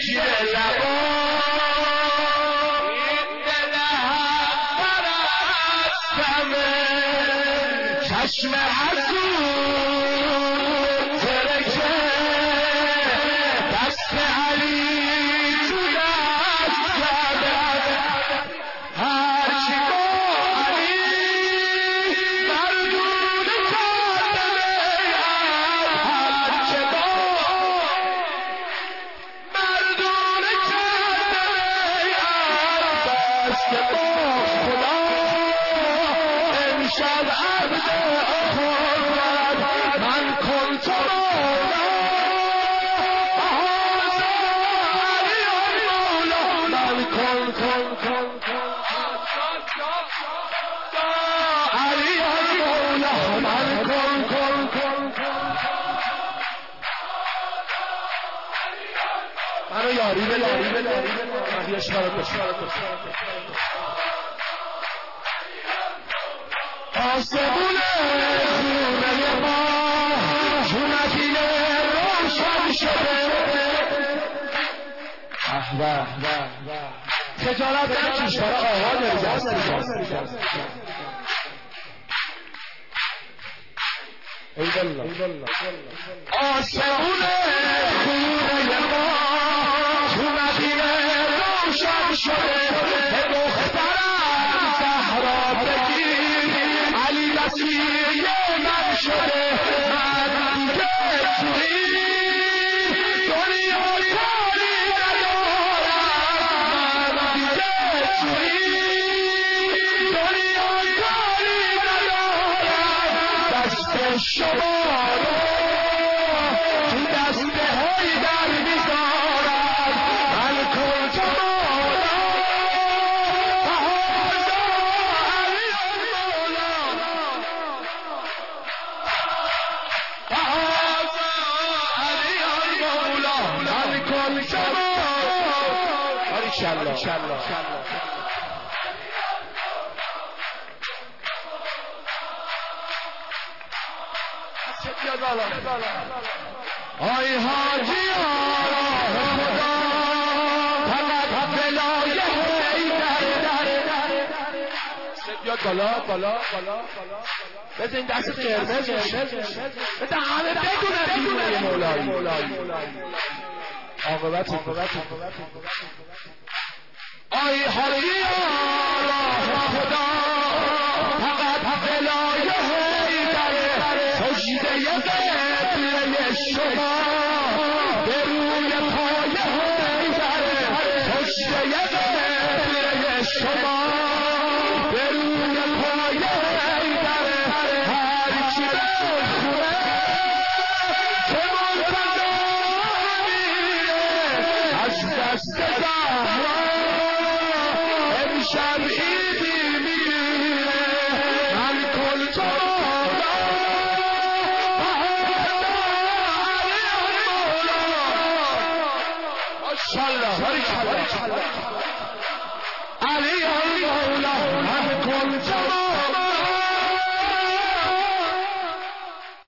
شیر لبا چشم حسود ترکه دست علی تو دست کرده هرچی با علی مردون کرده هرچی با مردون کرده دست با خدا امشب عبد من کنت مولا من کنت علی مولا من کنت منو یاری بده مهیش برات آسمون خونه ما جونتیه روشن شده تجارت نکش برای آقا داری دست آسمون خونه ما جونتیه روشن شده دخترم زهرا بگیر علی وسیع من شده من دیگه توی دنیا کاری ندارم من دیگه توی دنیا کاری ندارم دست شما رو تو دست حیدر میذارم من کنت مولا آی حاجی آراه خدا فقط بلای حیدر بیاد بالا بذار این دست قرمز بذار همه بدونه مولایی عاقبت آی حاجی آراه خدا فقط بلای حیدر سجده قبله شما به روی پای حیدر سجده قبله شما به روی پای حیدر هرچی بخوره که منتظر میره از دست زهرا امشب عیدی میگیره من کنت مولا ماشاءالله علی